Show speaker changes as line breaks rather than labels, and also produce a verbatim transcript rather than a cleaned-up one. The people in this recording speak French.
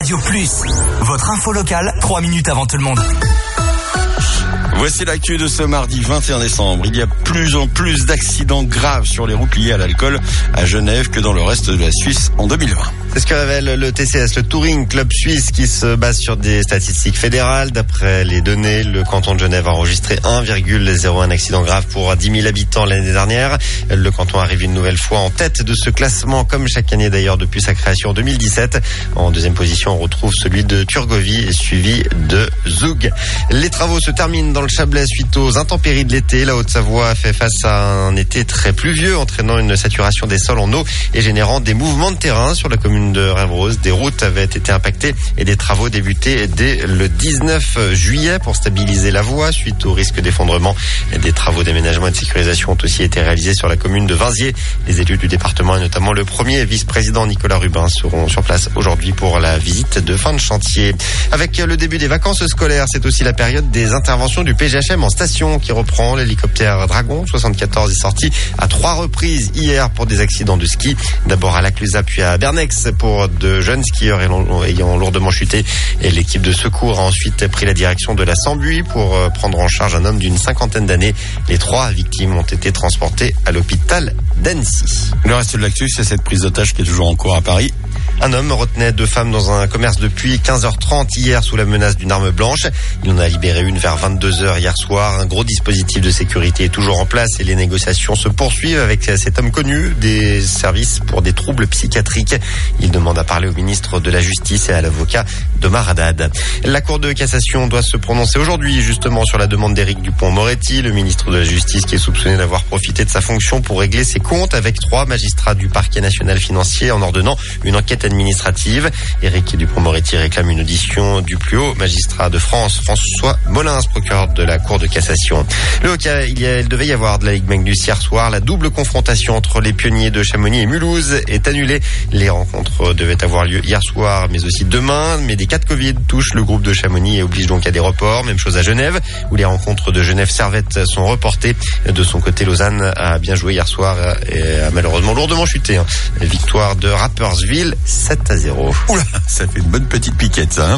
Radio Plus, votre info locale, trois minutes avant tout le monde.
Voici l'actu de ce mardi vingt et un décembre. Il y a plus en plus d'accidents graves sur les routes liés à l'alcool à Genève que dans le reste de la Suisse en deux mille vingt.
C'est ce que révèle le T C S, le Touring Club Suisse, qui se base sur des statistiques fédérales. D'après les données, le canton de Genève a enregistré un virgule zéro un accident grave pour dix mille habitants l'année dernière. Le canton arrive une nouvelle fois en tête de ce classement, comme chaque année d'ailleurs depuis sa création en deux mille dix-sept. En deuxième position, on retrouve celui de Turgovie, suivi de Zoug. Les travaux se terminent dans le Chablais suite aux intempéries de l'été. La Haute-Savoie fait face à un été très pluvieux, entraînant une saturation des sols en eau et générant des mouvements de terrain sur la commune de Rève-Rose. Des routes avaient été impactées et des travaux débutés dès le dix-neuf juillet pour stabiliser la voie suite au risque d'effondrement. Des travaux d'aménagement et de sécurisation ont aussi été réalisés sur la commune de Vinziers. Les élus du département et notamment le premier vice-président Nicolas Rubin seront sur place aujourd'hui pour la visite de fin de chantier. Avec le début des vacances scolaires, c'est aussi la période des interventions du P G H M en station qui reprend. L'hélicoptère Dragon soixante-quatorze est sorti à trois reprises hier pour des accidents de ski. D'abord à Laclusa puis à Bernex pour de jeunes skieurs ayant lourdement chuté. Et l'équipe de secours a ensuite pris la direction de la Sambuie pour prendre en charge un homme d'une cinquantaine d'années. Les trois victimes ont été transportées à l'hôpital d'Annecy.
Le reste de l'actu, c'est cette prise d'otage qui est toujours en cours à Paris.
Un homme retenait deux femmes dans un commerce depuis quinze heures trente hier sous la menace d'une arme blanche. Il en a libéré une vers vingt-deux heures hier soir. Un gros dispositif de sécurité est toujours en place et les négociations se poursuivent avec cet homme connu des services pour des troubles psychiatriques. Il demande à parler au ministre de la Justice et à l'avocat d'Omar Haddad. La Cour de cassation doit se prononcer aujourd'hui justement sur la demande d'Éric Dupond-Moretti, le ministre de la Justice qui est soupçonné d'avoir profité de sa fonction pour régler ses comptes avec trois magistrats du parquet national financier en ordonnant une enquête administrative. Éric Dupond-Moretti réclame une audition du plus haut magistrat de France, François Molins, procureur de la Cour de cassation. Le hockey, il, y a, il devait y avoir de la Ligue Magnus hier soir. La double confrontation entre les pionniers de Chamonix et Mulhouse est annulée. Les rencontres devaient avoir lieu hier soir, mais aussi demain. Mais des cas de Covid touchent le groupe de Chamonix et obligent donc à des reports. Même chose à Genève, où les rencontres de Genève-Servette sont reportées. De son côté, Lausanne a bien joué hier soir et a malheureusement lourdement chuté. Victoire de Rapperswil, sept à zéro.
Oula, ça fait une bonne petite piquette, ça, hein.